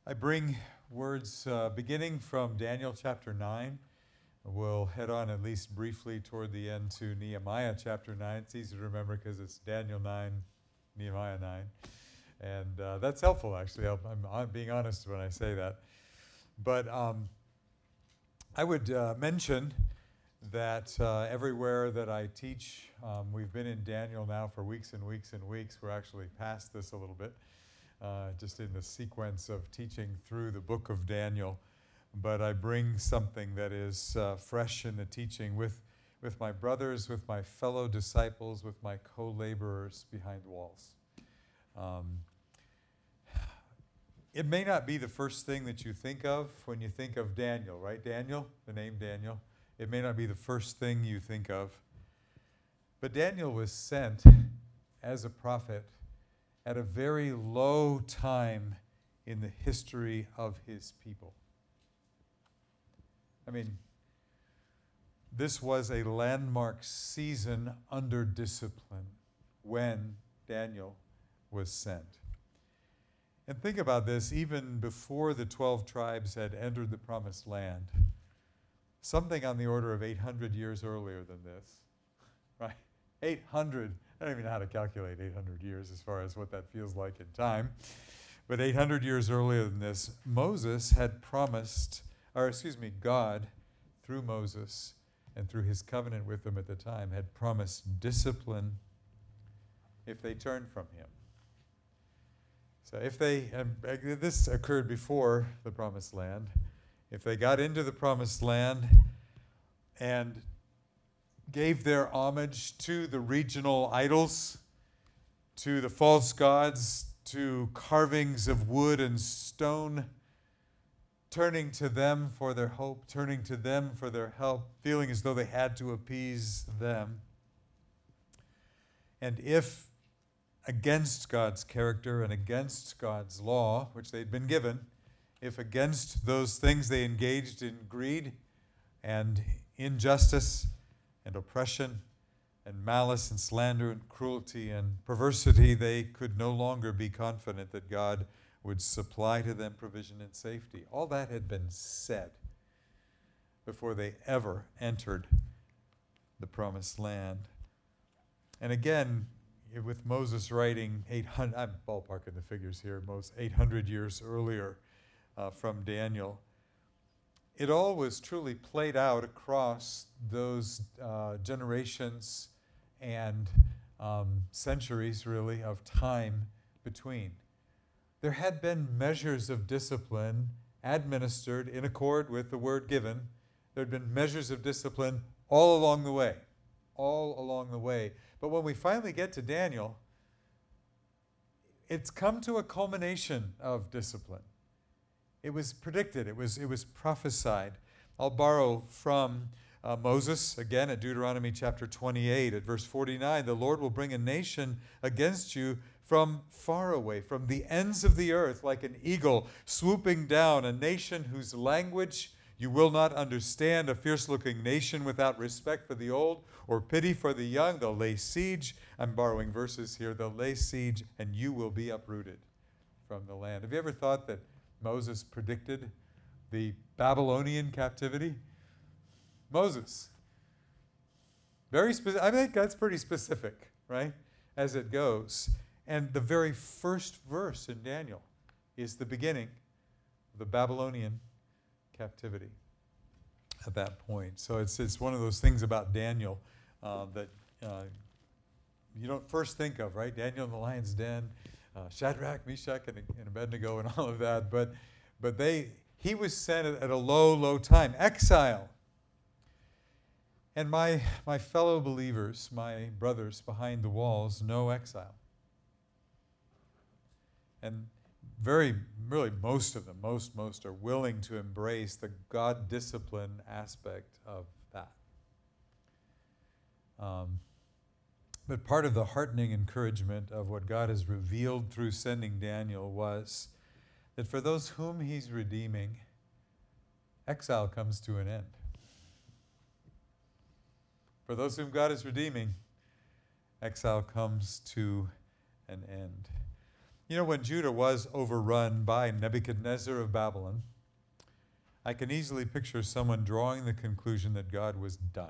I bring words beginning from Daniel chapter 9. We'll head on at least briefly toward the end to Nehemiah chapter 9. It's easy to remember because it's Daniel 9, Nehemiah 9. And that's helpful, actually. I'm being honest when I say that. But I would mention that everywhere that I teach, we've been in Daniel now for weeks and weeks and weeks. We're actually past this a little bit. Just in the sequence of teaching through the book of Daniel. But I bring something that is fresh in the teaching with my brothers, with my fellow disciples, with my co-laborers behind walls. It may not be the first thing that you think of when you think of Daniel, right? Daniel, the name Daniel. It may not be the first thing you think of. But Daniel was sent as a prophet at a very low time in the history of his people. I mean, this was a landmark season under discipline when Daniel was sent. And think about this, even before the 12 tribes had entered the promised land, something on the order of 800 years earlier than this, right? 800. I don't even know how to calculate 800 years as far as what that feels like in time. But 800 years earlier than this, Moses had promised, God, through Moses and through his covenant with them at the time, had promised discipline if they turned from him. So if they, this occurred before the promised land, if they got into the promised land and gave their homage to the regional idols, to the false gods, to carvings of wood and stone, turning to them for their hope, turning to them for their help, feeling as though they had to appease them. And if against God's character and against God's law, which they'd been given, if against those things they engaged in greed and injustice and oppression and malice and slander and cruelty and perversity, they could no longer be confident that God would supply to them provision and safety. All that had been said before they ever entered the promised land. And again, with Moses writing 800, I'm ballparking the figures here, 800 years earlier from Daniel, it all was truly played out across those generations and centuries, really, of time between. There had been measures of discipline administered in accord with the word given. There had been measures of discipline all along the way. But when we finally get to Daniel, it's come to a culmination of discipline. It was predicted. It was prophesied. I'll borrow from Moses, again at Deuteronomy chapter 28, at verse 49. The Lord will bring a nation against you from far away, from the ends of the earth, like an eagle swooping down, a nation whose language you will not understand, a fierce-looking nation without respect for the old or pity for the young. They'll lay siege. I'm borrowing verses here. They'll lay siege, and you will be uprooted from the land. Have you ever thought that Moses predicted the Babylonian captivity? Moses. Very specific. I think that's pretty specific, right, as it goes. And the very first verse in Daniel is the beginning of the Babylonian captivity at that point. So it's one of those things about Daniel that you don't first think of, right? Daniel in the lion's den, Shadrach, Meshach, and Abednego, and all of that. But he was sent at a low time, exile. And my fellow believers, my brothers behind the walls, know exile. And really most of them, most are willing to embrace the God discipline aspect of that. But part of the heartening encouragement of what God has revealed through sending Daniel was that for those whom he's redeeming, exile comes to an end. For those whom God is redeeming, exile comes to an end. You know, when Judah was overrun by Nebuchadnezzar of Babylon, I can easily picture someone drawing the conclusion that God was done.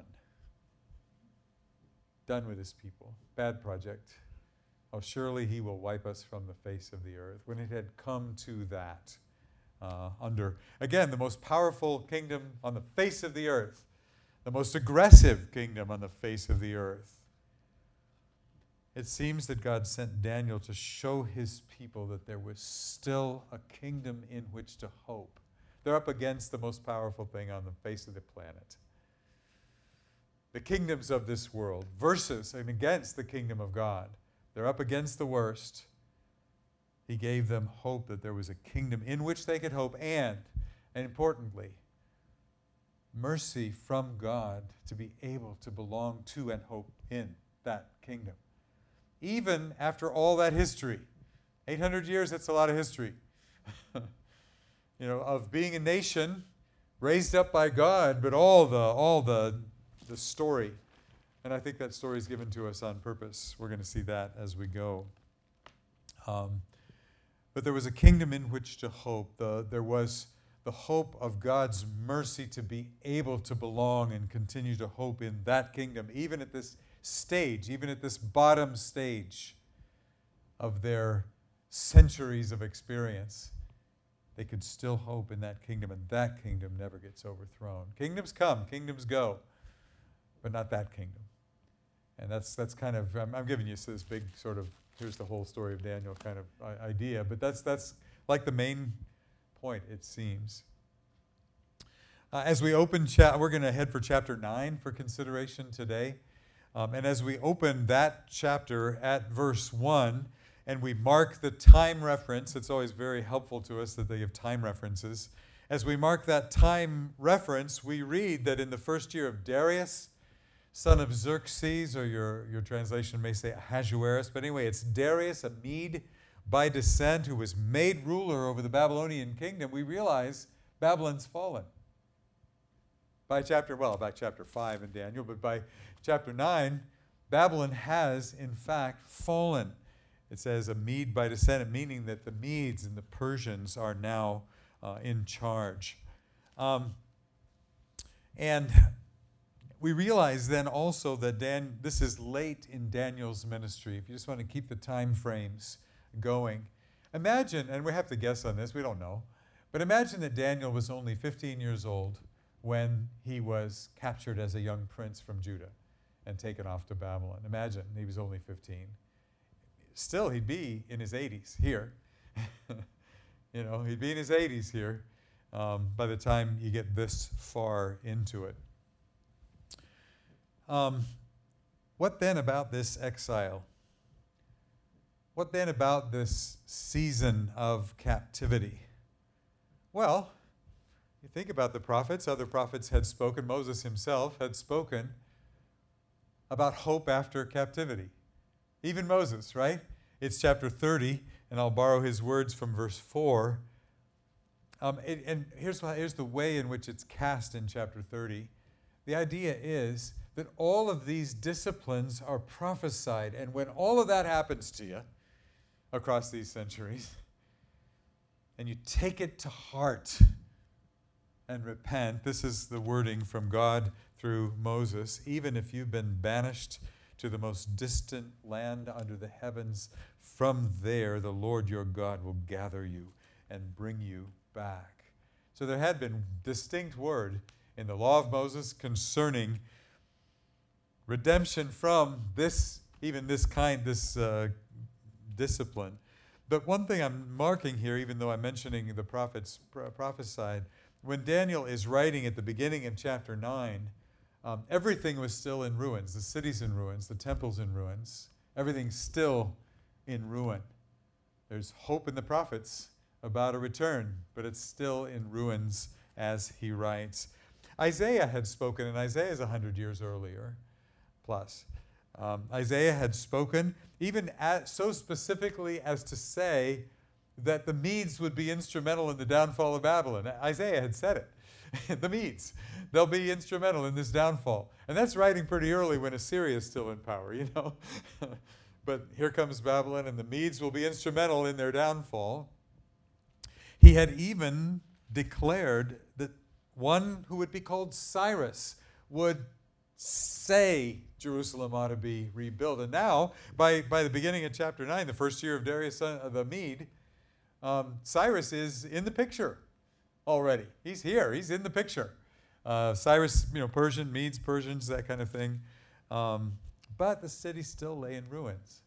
Done with his people. Bad project. Oh, surely he will wipe us from the face of the earth. When it had come to that, under, again, the most powerful kingdom on the face of the earth, the most aggressive kingdom on the face of the earth, it seems that God sent Daniel to show his people that there was still a kingdom in which to hope. They're up against the most powerful thing on the face of the planet. The kingdoms of this world versus and against the kingdom of God. They're up against the worst. He gave them hope that there was a kingdom in which they could hope and importantly, mercy from God to be able to belong to and hope in that kingdom. Even after all that history, 800 years, that's a lot of history. Of being a nation raised up by God, but all the story. And I think that story is given to us on purpose. We're going to see that as we go. But there was a kingdom in which to hope. There was the hope of God's mercy to be able to belong and continue to hope in that kingdom, even at this stage, even at this bottom stage of their centuries of experience. They could still hope in that kingdom, and that kingdom never gets overthrown. Kingdoms come, kingdoms go, but not that kingdom. And that's kind of, I'm giving you this big sort of, here's the whole story of Daniel kind of idea, but that's like the main point, it seems. As we open, we're going to head for chapter 9 for consideration today. And as we open that chapter at verse 1, and we mark the time reference, it's always very helpful to us that they give time references. As we mark that time reference, we read that in the first year of Darius, son of Xerxes, or your translation may say Ahasuerus, but anyway, it's Darius, a Mede by descent, who was made ruler over the Babylonian kingdom. We realize Babylon's fallen. By chapter 5 in Daniel, but by chapter 9, Babylon has, in fact, fallen. It says a Mede by descent, meaning that the Medes and the Persians are now in charge. And we realize then also that this is late in Daniel's ministry. If you just want to keep the time frames going. Imagine, and we have to guess on this, we don't know, but imagine that Daniel was only 15 years old when he was captured as a young prince from Judah and taken off to Babylon. Imagine he was only 15. Still, he'd be in his 80s here. He'd be in his 80s here by the time you get this far into it. What then about this exile? What then about this season of captivity? Well, you think about the prophets. Other prophets had spoken. Moses himself had spoken about hope after captivity. Even Moses, right? It's chapter 30, and I'll borrow his words from verse 4. And here's the way in which it's cast in chapter 30. The idea is that all of these disciplines are prophesied, and when all of that happens to you across these centuries, and you take it to heart and repent, this is the wording from God through Moses, even if you've been banished to the most distant land under the heavens, from there the Lord your God will gather you and bring you back. So there had been distinct word in the law of Moses concerning redemption from this discipline. But one thing I'm marking here, even though I'm mentioning the prophets prophesied, when Daniel is writing at the beginning of chapter 9, everything was still in ruins. The city's in ruins, the temple's in ruins. Everything's still in ruin. There's hope in the prophets about a return, but it's still in ruins as he writes. Isaiah had spoken, and Isaiah is 100 years earlier, plus. Isaiah had spoken, even so specifically as to say that the Medes would be instrumental in the downfall of Babylon. Isaiah had said it. The Medes, they'll be instrumental in this downfall. And that's writing pretty early when Assyria is still in power, but here comes Babylon, and the Medes will be instrumental in their downfall. He had even declared that one who would be called Cyrus would say Jerusalem ought to be rebuilt. And now, by the beginning of chapter 9, the first year of Darius the Mede, Cyrus is in the picture already. He's here. He's in the picture. Cyrus, Persian, Medes, Persians, that kind of thing. But the city still lay in ruins.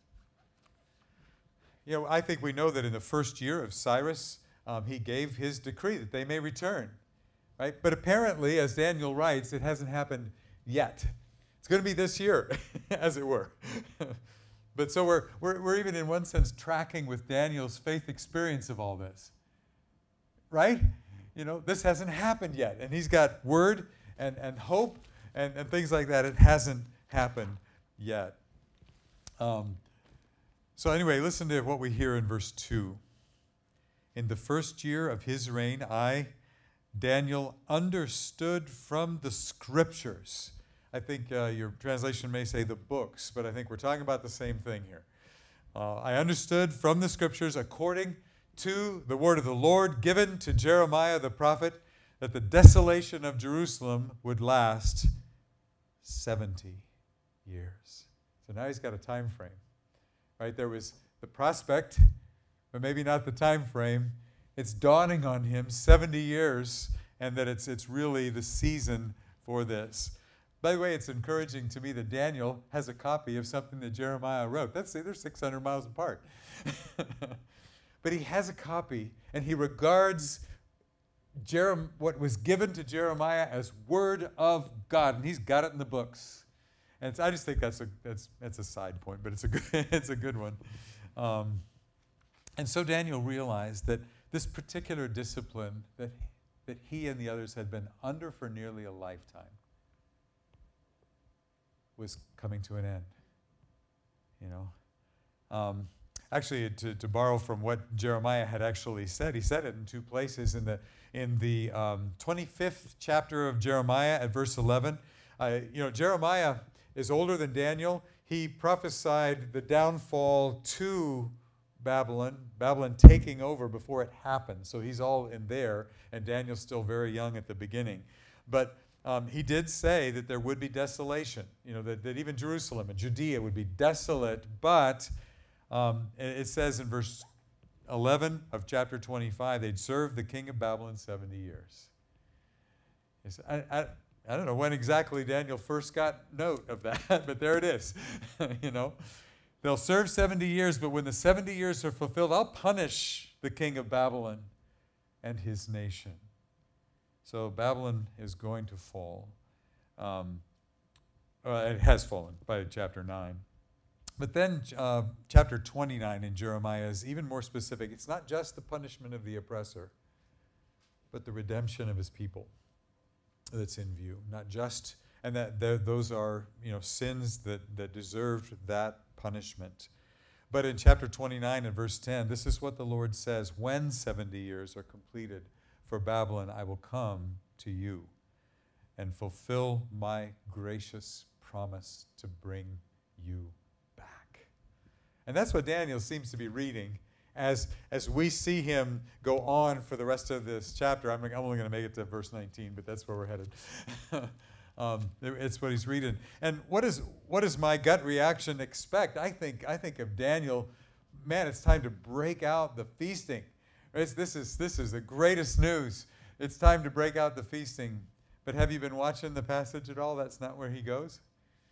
I think we know that in the first year of Cyrus, he gave his decree that they may return. Right? But apparently, as Daniel writes, it hasn't happened yet. It's going to be this year, as it were. But so we're even in one sense tracking with Daniel's faith experience of all this. Right? This hasn't happened yet. And he's got word and hope and things like that. It hasn't happened yet. So anyway, listen to what we hear in verse 2. In the first year of his reign, I, Daniel, understood from the scriptures. I think your translation may say the books, but I think we're talking about the same thing here. I understood from the scriptures, according to the word of the Lord given to Jeremiah the prophet, that the desolation of Jerusalem would last 70 years. So now he's got a time frame. Right? There was the prospect, but maybe not the time frame. It's dawning on him 70 years, and that it's really the season for this. By the way, it's encouraging to me that Daniel has a copy of something that Jeremiah wrote. Let's say they're 600 miles apart. But he has a copy, and he regards what was given to Jeremiah as word of God, and he's got it in the books. And I just think that's a side point, but it's a good one. And so Daniel realized that this particular discipline that he and the others had been under for nearly a lifetime was coming to an end. Actually, to borrow from what Jeremiah had actually said, he said it in two places. In the 25th chapter of Jeremiah at verse 11, Jeremiah is older than Daniel. He prophesied the downfall to Babylon taking over before it happened. So he's all in there, and Daniel's still very young at the beginning. But he did say that there would be desolation, that even Jerusalem and Judea would be desolate. But it says in verse 11 of chapter 25, they'd serve the king of Babylon 70 years. I don't know when exactly Daniel first got note of that, but there it is. They'll serve 70 years, but when the 70 years are fulfilled, I'll punish the king of Babylon and his nation. So Babylon is going to fall. It has fallen by chapter 9. But then chapter 29 in Jeremiah is even more specific. It's not just the punishment of the oppressor, but the redemption of his people that's in view. Not just, and those are sins that deserved that punishment. But in chapter 29 and verse 10, this is what the Lord says: when 70 years are completed for Babylon, I will come to you and fulfill my gracious promise to bring you back. And that's what Daniel seems to be reading as we see him go on for the rest of this chapter. I'm only going to make it to verse 19, but that's where we're headed. It's what he's reading. And what does my gut reaction expect? I think of Daniel, man, it's time to break out the feasting. This is the greatest news. It's time to break out the feasting. But have you been watching the passage at all? That's not where he goes.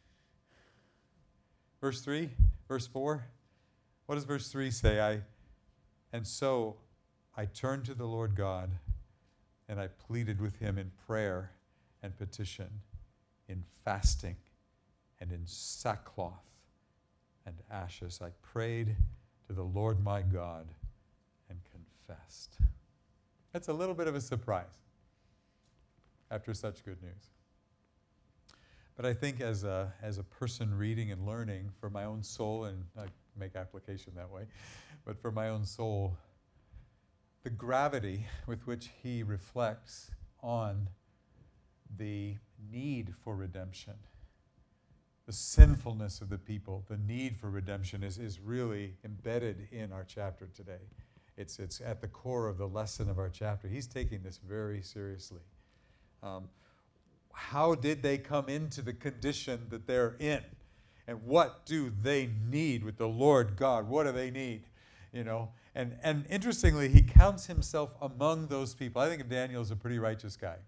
Verse 3, verse 4. What does verse 3 say? And so I turned to the Lord God, and I pleaded with him in prayer and petition, in fasting and in sackcloth and ashes. I prayed to the Lord my God and confessed. That's a little bit of a surprise after such good news. But I think as a person reading and learning for my own soul, and I make application that way, but for my own soul, the gravity with which he reflects on the need for redemption the sinfulness of the people, the need for redemption is really embedded in our chapter today. It's at the core of the lesson of our chapter. He's taking this very seriously. How did they come into the condition that they're in? And what do they need with the Lord God? What do they need? You know, and interestingly, he counts himself among those people. I think Daniel's a pretty righteous guy.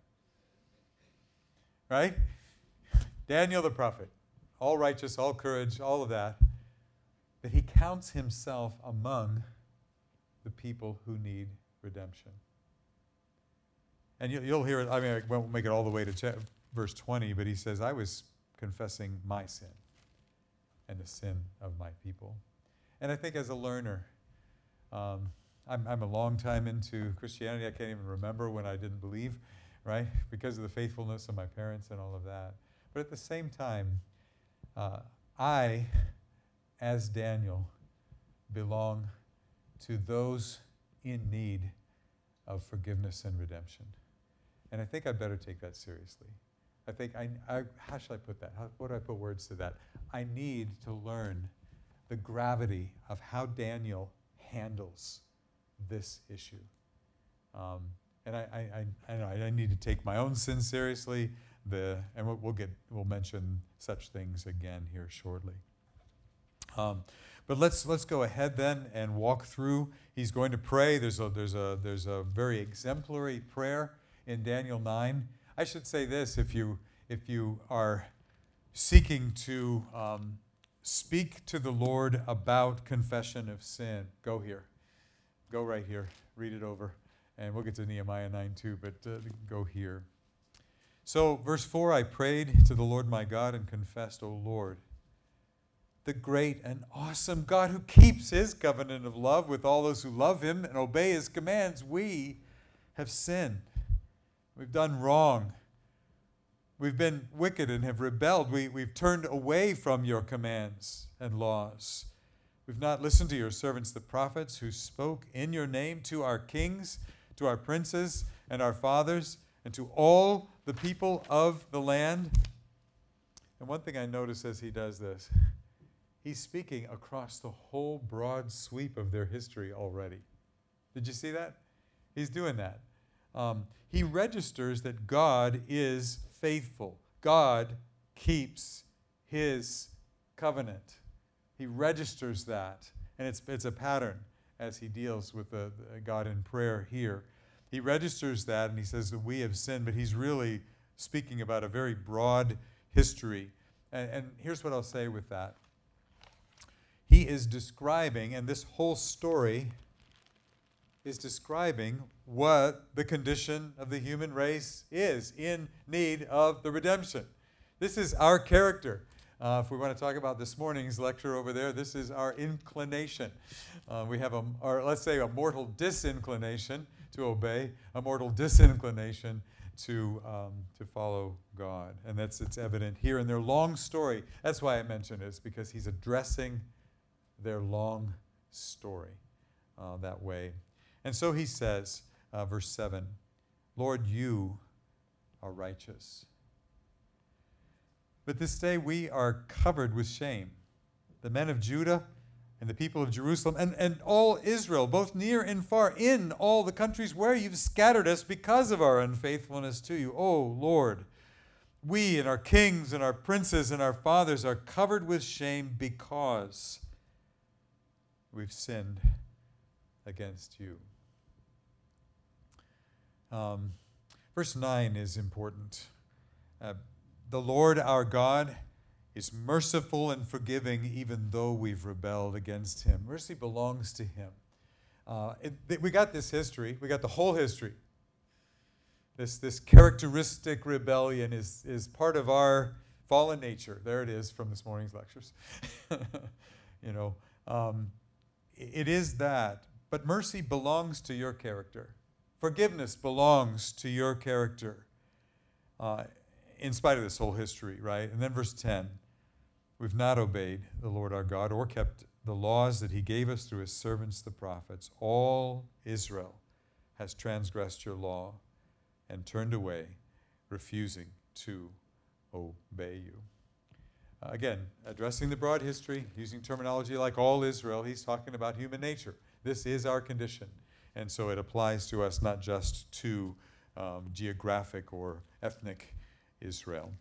Right? Daniel the prophet. All righteous, all courage, all of that. But he counts himself among the people who need redemption. And you'll hear it, I mean, I won't make it all the way to verse 20, but he says, I was confessing my sin and the sin of my people. And I think as a learner, I'm a long time into Christianity. I can't even remember when I didn't believe, right? Because of the faithfulness of my parents and all of that. But at the same time, I, as Daniel, belong to those in need of forgiveness and redemption. And I think I'd better take that seriously. I think, how shall I put that? What do I put words to that? I need to learn the gravity of how Daniel handles this issue. And I need to take my own sin seriously. And we'll mention such things again here shortly. But let's go ahead then and walk through. He's going to pray. There's a very exemplary prayer in Daniel 9. I should say this: if you are seeking to speak to the Lord about confession of sin, go here, go right here, read it over, and we'll get to Nehemiah 9 too. But go here. So, verse 4, I prayed to the Lord my God and confessed, O Lord, the great and awesome God who keeps his covenant of love with all those who love him and obey his commands. We have sinned. We've done wrong. We've been wicked and have rebelled. We've turned away from your commands and laws. We've not listened to your servants, the prophets, who spoke in your name to our kings, to our princes and our fathers, and to all the people of the land. And one thing I notice as he does this, he's speaking across the whole broad sweep of their history already. Did you see that? He's doing that. He registers that God is faithful. God keeps his covenant. He registers that. And it's a pattern as he deals with the God in prayer here. He registers that and he says that we have sinned, but he's really speaking about a very broad history. And here's what I'll say with that. He is describing, and this whole story is describing what the condition of the human race is in need of the redemption. This is our character. If we want to talk about this morning's lecture over there, this is our inclination. We have let's say a mortal disinclination to obey, a mortal disinclination to follow God. And it's evident here in their long story. That's why I mention it, because he's addressing their long story that way. And so he says, verse 7, Lord, you are righteous. But this day we are covered with shame. The men of Judah and the people of Jerusalem and all Israel, both near and far, in all the countries where you've scattered us because of our unfaithfulness to you. O Lord, we and our kings and our princes and our fathers are covered with shame because we've sinned against you. Verse 9 is important. The Lord our God is merciful and forgiving even though we've rebelled against him. Mercy belongs to him. We got this history. We got the whole history. This characteristic rebellion is part of our fallen nature. There it is from this morning's lectures. It is that. But mercy belongs to your character. Forgiveness belongs to your character. In spite of this whole history, right? And then verse 10, we've not obeyed the Lord our God or kept the laws that he gave us through his servants, the prophets. All Israel has transgressed your law and turned away, refusing to obey you. Again, addressing the broad history, using terminology like all Israel, he's talking about human nature. This is our condition. And so it applies to us, not just to geographic or ethnic Israel.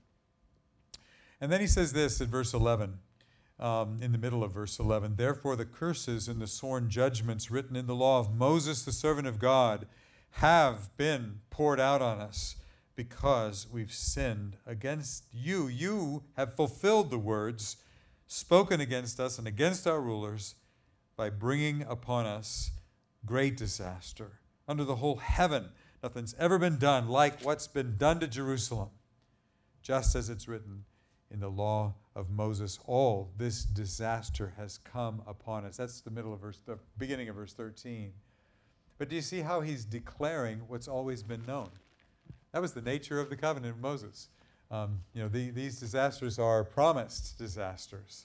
And then he says this in verse 11, in the middle of verse 11, "Therefore the curses and the sworn judgments written in the law of Moses, the servant of God, have been poured out on us because we've sinned against you. You have fulfilled the words spoken against us and against our rulers by bringing upon us great disaster. Under the whole heaven, nothing's ever been done like what's been done to Jerusalem. Just as it's written in the law of Moses, all this disaster has come upon us." That's the beginning of verse 13. But do you see how he's declaring what's always been known? That was the nature of the covenant of Moses. These disasters are promised disasters.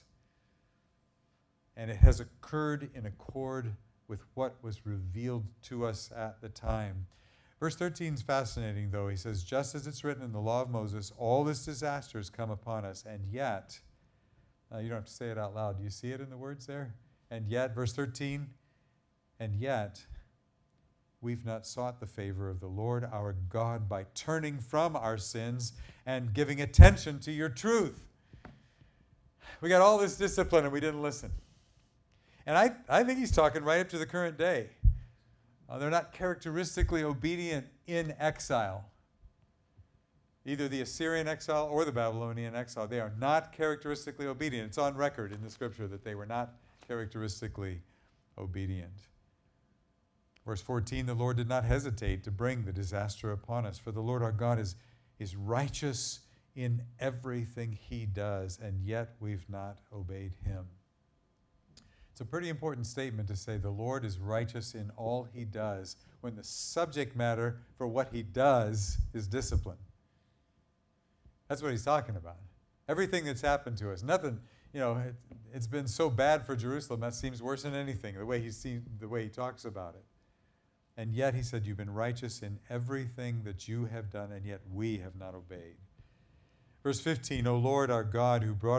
And it has occurred in accord with what was revealed to us at the time. Verse 13 is fascinating, though. He says, "Just as it's written in the law of Moses, all this disaster has come upon us, and yet," you don't have to say it out loud. Do you see it in the words there? And yet, verse 13, "And yet, we've not sought the favor of the Lord our God by turning from our sins and giving attention to your truth." We got all this discipline and we didn't listen. And I think he's talking right up to the current day. They're not characteristically obedient in exile. Either the Assyrian exile or the Babylonian exile. They are not characteristically obedient. It's on record in the scripture that they were not characteristically obedient. Verse 14, "The Lord did not hesitate to bring the disaster upon us, for the Lord our God is righteous in everything he does, and yet we've not obeyed him." It's a pretty important statement to say the Lord is righteous in all he does when the subject matter for what he does is discipline. That's what he's talking about. Everything that's happened to us, nothing, it's been so bad for Jerusalem, that seems worse than anything, the way he talks about it. And yet, he said, you've been righteous in everything that you have done, and yet we have not obeyed. Verse 15, O Lord our God who brought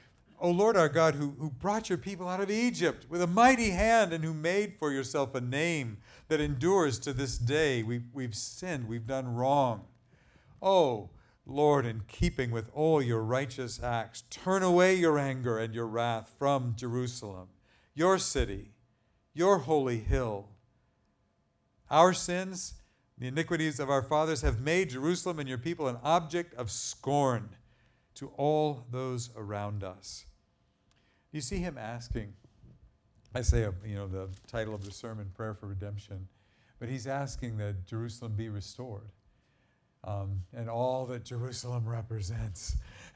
your people out of Egypt with a mighty hand and who made for yourself a name that endures to this day. We've sinned, we've done wrong. Oh, Lord, in keeping with all your righteous acts, turn away your anger and your wrath from Jerusalem, your city, your holy hill. Our sins, the iniquities of our fathers, have made Jerusalem and your people an object of scorn to all those around us. You see him asking, I say, the title of the sermon, Prayer for Redemption, but he's asking that Jerusalem be restored. And all that Jerusalem represents,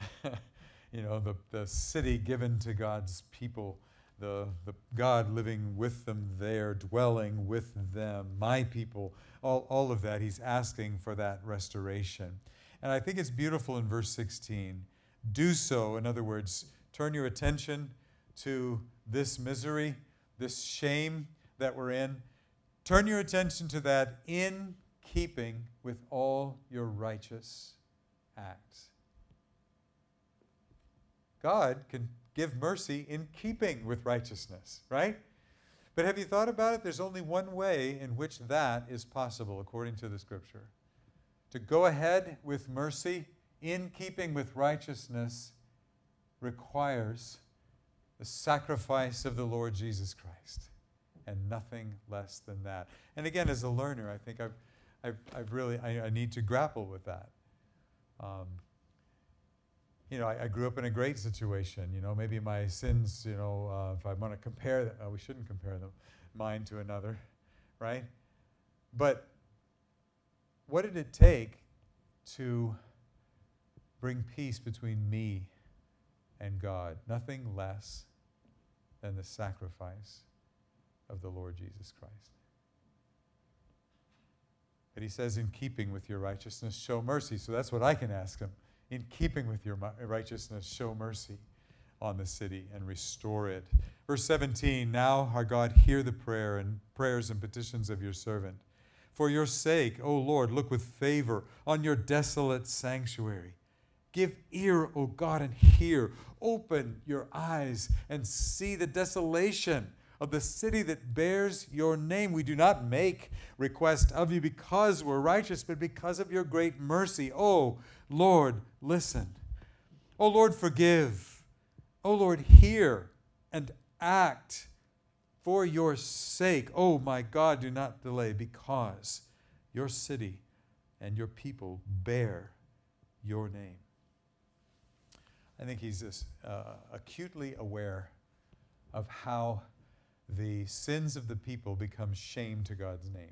the city given to God's people, the God living with them there, dwelling with them, my people, all of that, he's asking for that restoration. And I think it's beautiful in verse 16. Do so, in other words, turn your attention to this misery, this shame that we're in. Turn your attention to that in keeping with all your righteous acts. God can give mercy in keeping with righteousness, right? But have you thought about it? There's only one way in which that is possible, according to the Scripture. To go ahead with mercy in keeping with righteousness requires the sacrifice of the Lord Jesus Christ, and nothing less than that. And again, as a learner, I think I need to grapple with that. I grew up in a great situation. Maybe my sins, if I want to compare them, we shouldn't compare them, mine to another, right? But what did it take to bring peace between me and God? Nothing less than the sacrifice of the Lord Jesus Christ. But he says, in keeping with your righteousness, show mercy. So that's what I can ask him. In keeping with your righteousness, show mercy on the city and restore it. Verse 17, now, our God, hear the prayers and petitions of your servant. For your sake, O Lord, look with favor on your desolate sanctuary. Give ear, O God, and hear. Open your eyes and see the desolation of the city that bears your name. We do not make request of you because we're righteous, but because of your great mercy. O Lord, listen. O Lord, forgive. O Lord, hear and act for your sake. Oh my God, do not delay, because your city and your people bear your name. I think he's just acutely aware of how the sins of the people become shame to God's name.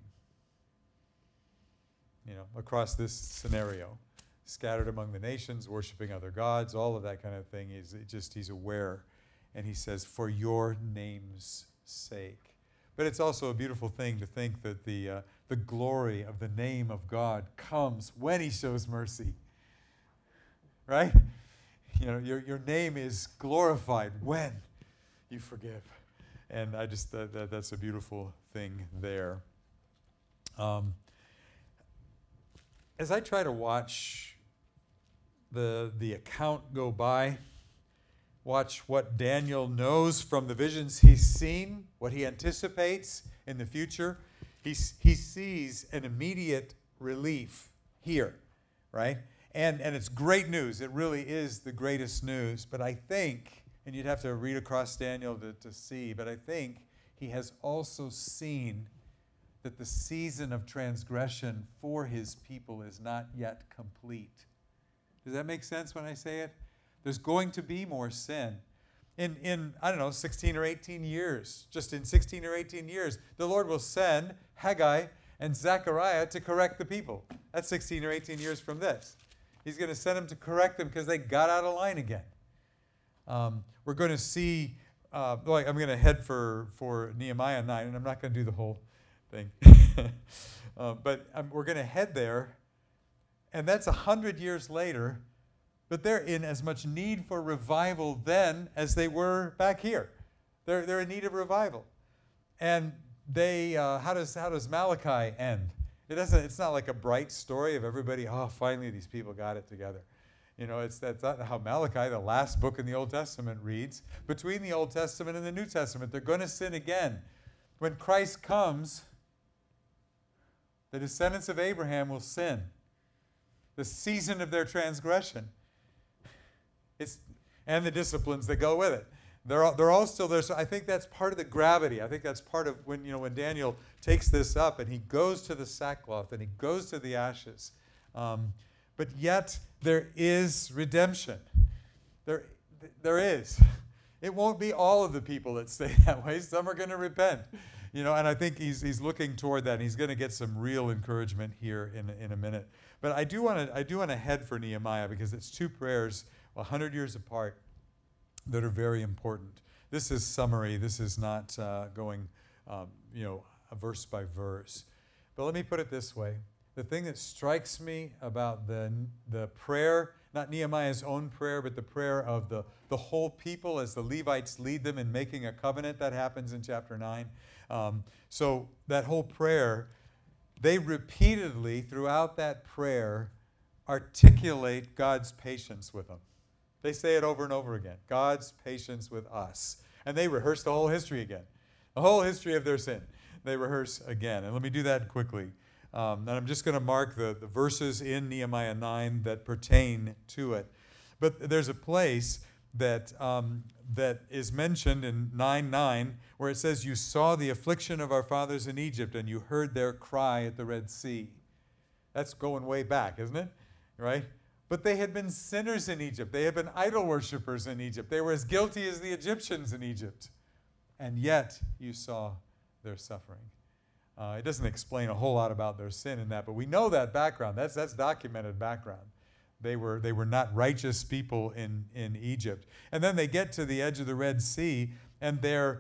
Across this scenario, scattered among the nations, worshiping other gods, all of that kind of thing. He's aware, and he says, for your name's sake. But it's also a beautiful thing to think that the glory of the name of God comes when he shows mercy. Right? Your name is glorified when you forgive. And I just, that's a beautiful thing there. As I try to watch the account go by, watch what Daniel knows from the visions he's seen, what he anticipates in the future, he sees an immediate relief here, right? And it's great news. It really is the greatest news. But I think, and you'd have to read across Daniel to see, but I think he has also seen that the season of transgression for his people is not yet complete. Does that make sense when I say it? There's going to be more sin. In 16 or 18 years, just in 16 or 18 years, the Lord will send Haggai and Zechariah to correct the people. That's 16 or 18 years from this. He's going to send them to correct them because they got out of line again. We're going to see, I'm going to head for Nehemiah 9, and I'm not going to do the whole thing. But we're going to head there, and that's 100 years later, but they're in as much need for revival then as they were back here. They're in need of revival. And how does Malachi end? It's not like a bright story of everybody, finally these people got it together. That's not how Malachi, the last book in the Old Testament, reads. Between the Old Testament and the New Testament, they're going to sin again. When Christ comes, the descendants of Abraham will sin. The season of their transgression. And the disciplines that go with it. They're all still there. So I think that's part of the gravity. I think that's part of when Daniel takes this up and he goes to the sackcloth and he goes to the ashes. But yet there is redemption. There is. It won't be all of the people that stay that way. Some are going to repent. And I think he's looking toward that. And he's going to get some real encouragement here in a minute. But I do want to head for Nehemiah because it's two prayers 100 years apart that are very important. This is summary. This is not going, verse by verse. But let me put it this way. The thing that strikes me about the prayer, not Nehemiah's own prayer, but the prayer of the whole people as the Levites lead them in making a covenant, that happens in chapter 9. So that whole prayer, they repeatedly, throughout that prayer, articulate God's patience with them. They say it over and over again. God's patience with us. And they rehearse the whole history again. The whole history of their sin. They rehearse again. And let me do that quickly. And I'm just going to mark the verses in Nehemiah 9 that pertain to it. But there's a place that is mentioned in 9:9 where it says, you saw the affliction of our fathers in Egypt and you heard their cry at the Red Sea. That's going way back, isn't it? Right? But they had been sinners in Egypt. They had been idol worshippers in Egypt. They were as guilty as the Egyptians in Egypt. And yet you saw their suffering. It doesn't explain a whole lot about their sin in that, but we know that background. That's documented background. They were not righteous people in Egypt. And then they get to the edge of the Red Sea, and they're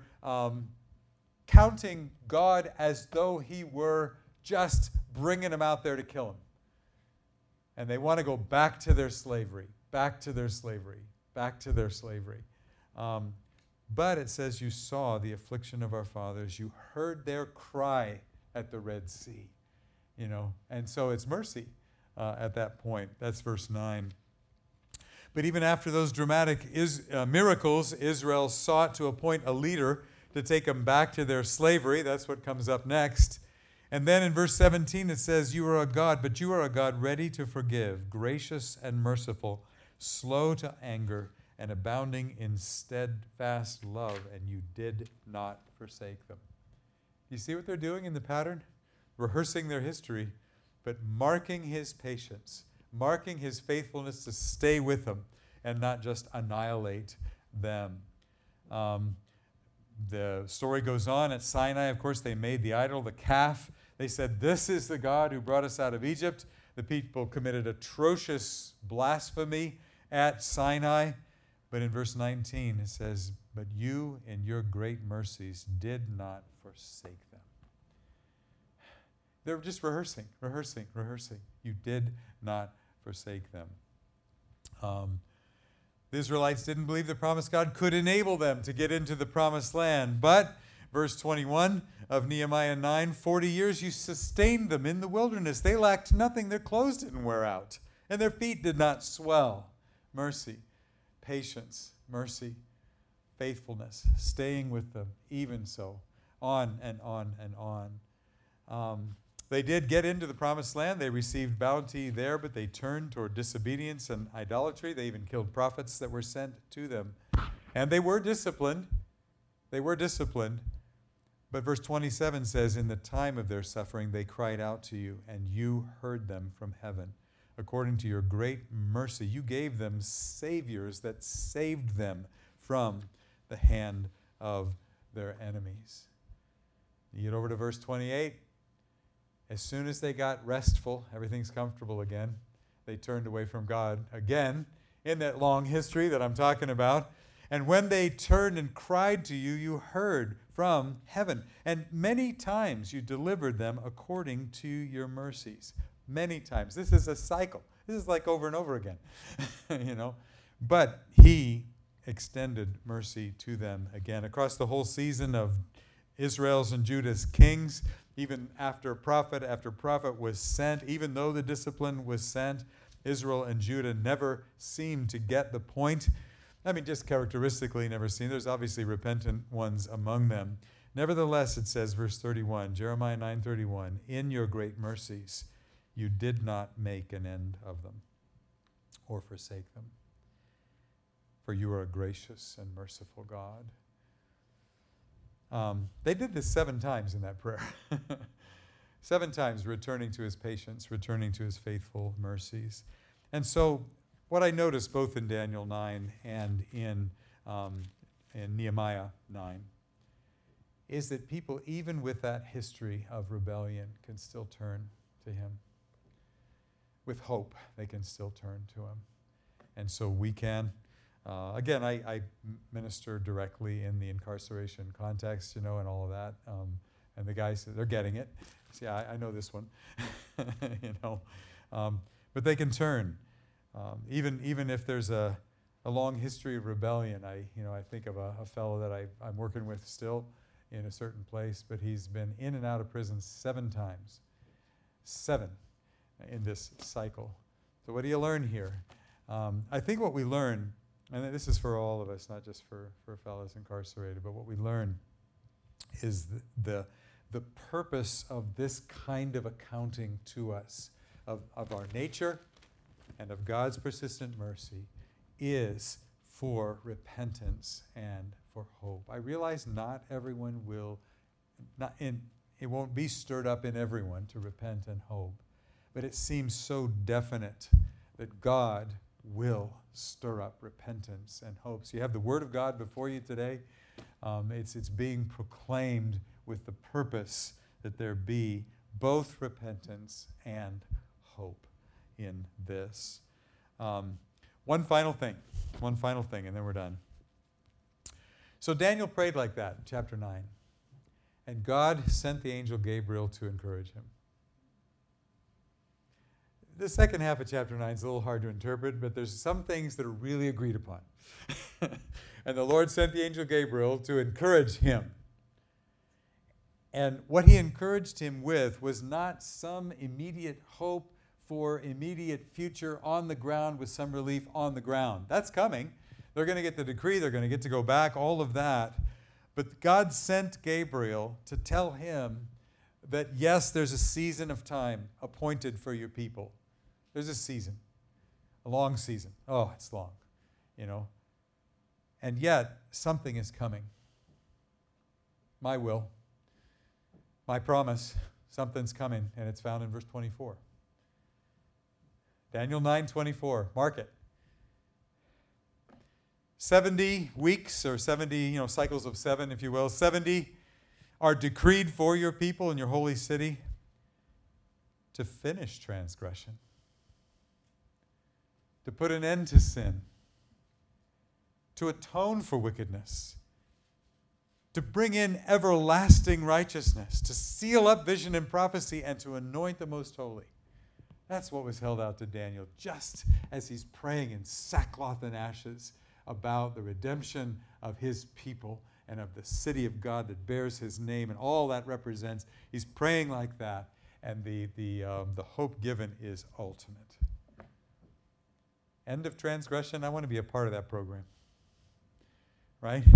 counting God as though he were just bringing them out there to kill them. And they want to go back to their slavery, back to their slavery, back to their slavery. But it says, you saw the affliction of our fathers. You heard their cry at the Red Sea. And so it's mercy at that point. That's verse 9. But even after those dramatic miracles, Israel sought to appoint a leader to take them back to their slavery. That's what comes up next. And then in verse 17 it says, "You are a God, but you are a God ready to forgive, gracious and merciful, slow to anger, and abounding in steadfast love, and you did not forsake them." You see what they're doing in the pattern? Rehearsing their history, but marking his patience, marking his faithfulness to stay with them and not just annihilate them. The story goes on at Sinai. Of course, they made the idol, the calf. They said, "This is the God who brought us out of Egypt." The people committed atrocious blasphemy at Sinai. But in verse 19 it says, "But you in your great mercies did not forsake them." They were just rehearsing. You did not forsake them. The Israelites didn't believe the promise God could enable them to get into the promised land. But, verse 21 of Nehemiah 9, 40 years you sustained them in the wilderness. They lacked nothing. Their clothes didn't wear out, and their feet did not swell. Mercy, patience, mercy, faithfulness, staying with them, even so, on and on and on. They did get into the promised land. They received bounty there, but they turned toward disobedience and idolatry. They even killed prophets that were sent to them. And they were disciplined. But verse 27 says, "In the time of their suffering, they cried out to you, and you heard them from heaven. According to your great mercy, you gave them saviors that saved them from the hand of their enemies." You get over to verse 28. As soon as they got restful, everything's comfortable again, they turned away from God again in that long history that I'm talking about. "And when they turned and cried to you, you heard from heaven. And many times you delivered them according to your mercies." Many times. This is a cycle. This is like over and over again. But he extended mercy to them again. Across the whole season of Israel's and Judah's kings, even after prophet was sent, even though the discipline was sent, Israel and Judah never seemed to get the point. Just characteristically never seen. There's obviously repentant ones among them. Nevertheless, it says, verse 31, Jeremiah 9:31, "In your great mercies you did not make an end of them or forsake them, for you are a gracious and merciful God." They did this 7 times in that prayer. 7 times returning to his patience, returning to his faithful mercies. And so what I noticed both in Daniel 9 and in Nehemiah 9 is that people, even with that history of rebellion, can still turn to him. With hope, they can still turn to him. And so we can. Again, I minister directly in the incarceration context, and all of that. And the guys, they're getting it. See, I know this one, But they can turn. Even if there's a long history of rebellion, I think of a fellow that I'm working with still in a certain place, but he's been in and out of prison 7 times. 7 in this cycle. So what do you learn here? I think what we learn, and this is for all of us, not just for fellows incarcerated, but what we learn is the purpose of this kind of accounting to us of our nature and of God's persistent mercy is for repentance and for hope. I realize not everyone will, it won't be stirred up in everyone to repent and hope, but it seems so definite that God will stir up repentance and hope. So you have the Word of God before you today. It's being proclaimed with the purpose that there be both repentance and hope in this. One final thing, and then we're done. So Daniel prayed like that in chapter 9, and God sent the angel Gabriel to encourage him. The second half of chapter 9 is a little hard to interpret, but there's some things that are really agreed upon. And the Lord sent the angel Gabriel to encourage him. And what he encouraged him with was not some immediate hope for immediate future on the ground with some relief on the ground. That's coming. They're going to get the decree. They're going to get to go back, all of that. But God sent Gabriel to tell him that, yes, there's a season of time appointed for your people. There's a season, a long season. Oh, it's long, you know. And yet, something is coming. My will, my promise, something's coming, and it's found in verse 24. Daniel 9:24, mark it. 70 weeks, or 70, cycles of 7, if you will. 70 are decreed for your people in your holy city to finish transgression, to put an end to sin, to atone for wickedness, to bring in everlasting righteousness, to seal up vision and prophecy, and to anoint the most holy. That's what was held out to Daniel, just as he's praying in sackcloth and ashes about the redemption of his people and of the city of God that bears his name and all that represents. He's praying like that, and the hope given is ultimate. End of transgression, I want to be a part of that program. Right?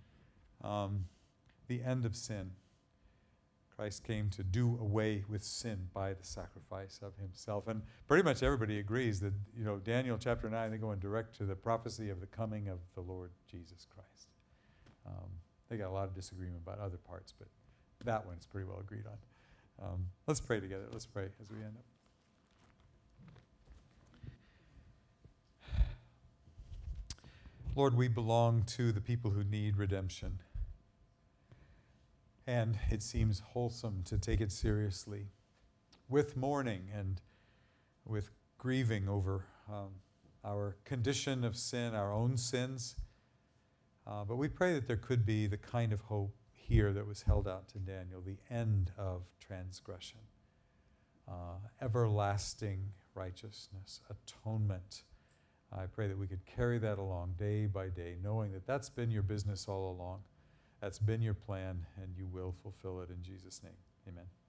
The end of sin. Christ came to do away with sin by the sacrifice of himself. And pretty much everybody agrees that, Daniel chapter 9, they're going direct to the prophecy of the coming of the Lord Jesus Christ. They got a lot of disagreement about other parts, but that one's pretty well agreed on. Let's pray together. Let's pray as we end up. Lord, we belong to the people who need redemption. And it seems wholesome to take it seriously with mourning and with grieving over our condition of sin, our own sins. But we pray that there could be the kind of hope here that was held out to Daniel, the end of transgression, everlasting righteousness, atonement. I pray that we could carry that along day by day, knowing that that's been your business all along. That's been your plan, and you will fulfill it in Jesus' name. Amen.